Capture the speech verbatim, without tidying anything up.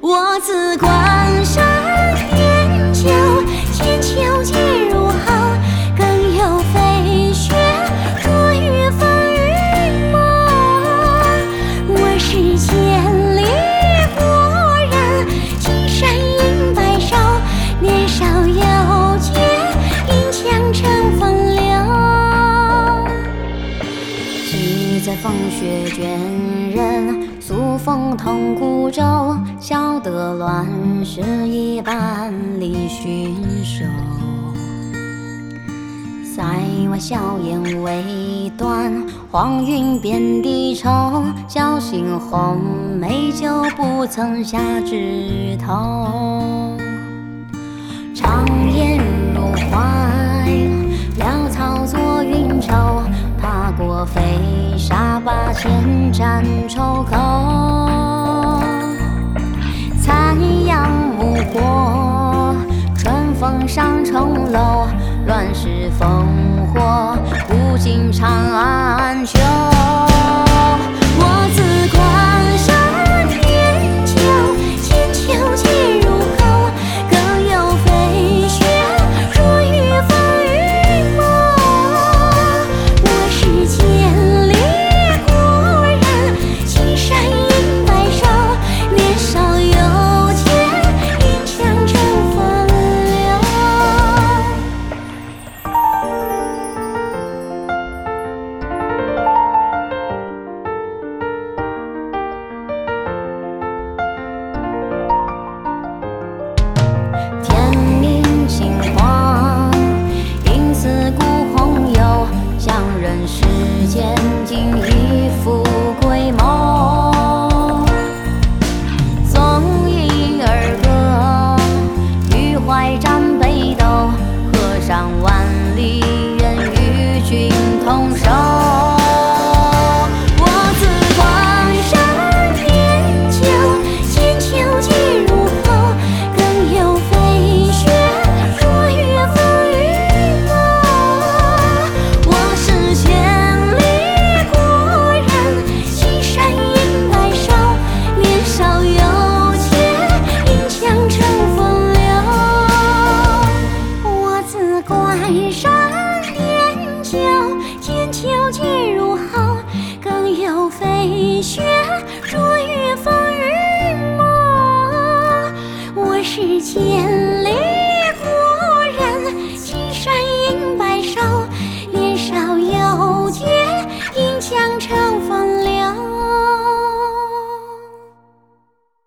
我自关山远久，千秋皆如好，更有飞雪若雨风雨梦。我是千里国人，金山银白首，年少有节，银枪乘风流。几载风雪倦人，宿风同孤舟，晓得乱世一般离寻手。塞外硝烟未断，黄云遍地愁。侥幸红梅酒，不曾下枝头。长烟入怀，潦草作云愁。踏过飞沙，把千盏抽口。残阳暮过，春风上重楼。乱世烽火，古今长安秋。我自关山远久，千秋皆如后，更有飞雪若雨风雨梦。我是千里国人，金山银白首，年少有节，银枪乘风流。天明星黄，应似古洪游，向人世间尽